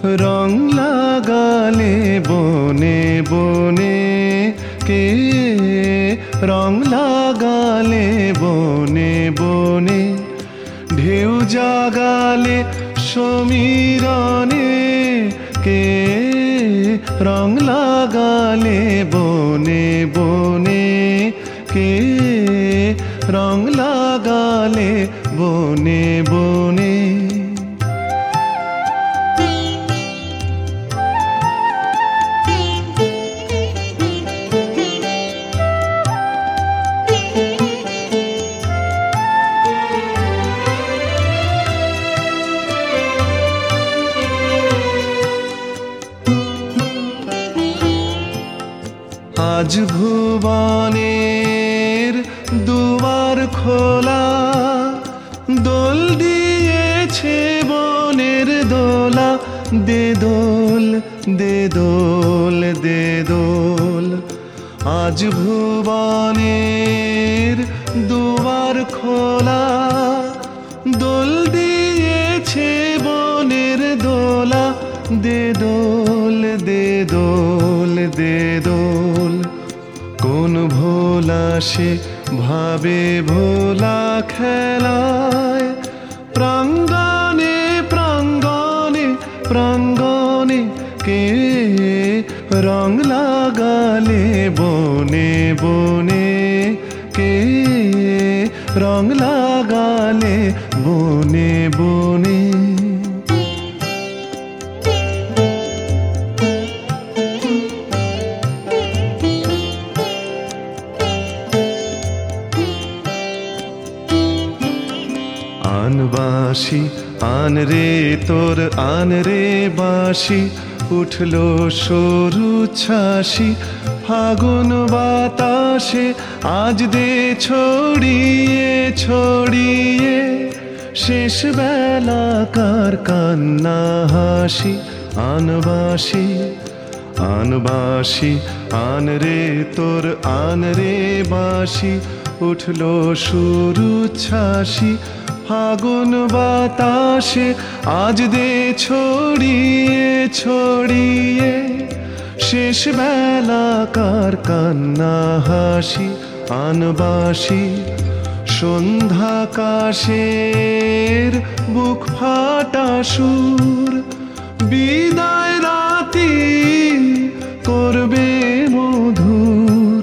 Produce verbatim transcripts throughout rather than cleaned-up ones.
রং লাগালে বনে বনে, কে রং লাগালে বনে বনে, ঢেউ জাগালে সমীরণে, কে রং লাগালে বনে বনে, কে রং লাগালে বনে বনে। আজ ভুবনের দুয়ার খোলা, দোল দিয়েছে বনের দোলা, দে দোল দে দোল দে দোল। আজ ভুবনের দুয়ার খোলা, দোল দিয়েছে বনের দোলা, দে দোল দে দোল দে দোল। কোন ভোলা সে ভাবে ভোলা খেলায়, প্রাঙ্গণে প্রাঙ্গণে প্রাঙ্গণে, কে রং লাগালে বনে বনে, কে রং লাগালে বনে বনে। আন বাঁশি আন রে তোর আন রে বাঁশি, উঠলো সরু ছাসি ফাগুন বাতাসে, আজ দে ছড়িয়ে ছড়িয়ে, শেষ বেলাকার কান্না হাসি। আন বাঁশি আন বাঁশি আন রে তোর আন রে বাঁশি, উঠলো সরু ছাসি ফাগুন বাতাসে, আজ দে ছড়িয়ে ছড়িয়ে, শেষ বেলাকার কান্না হাসি। আন বাঁশি সন্ধ্যাকাশের বুক ফাটা সুর, বিদায় রাতি করবে মধুর,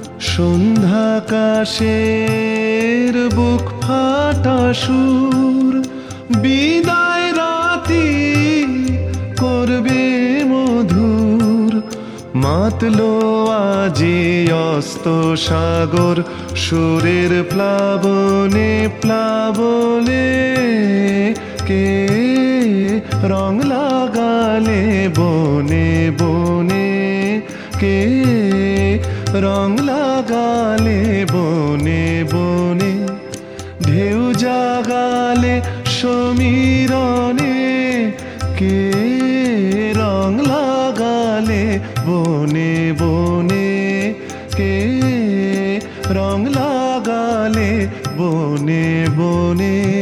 সন্ধ্যাকাশের বুক ফাটা সুর, বিদায় রাতি করবে মধুর। মাতলো আজি অস্ত সাগর সুরের প্লাবনে প্লাবনে, কে রং লাগালে বনে বনে, কে রং লাগালে বনে বনে, ঢেউ জাগালে সমীরণে, কে রং লাগালে বনে বনে, কে রং লাগালে বনে বনে।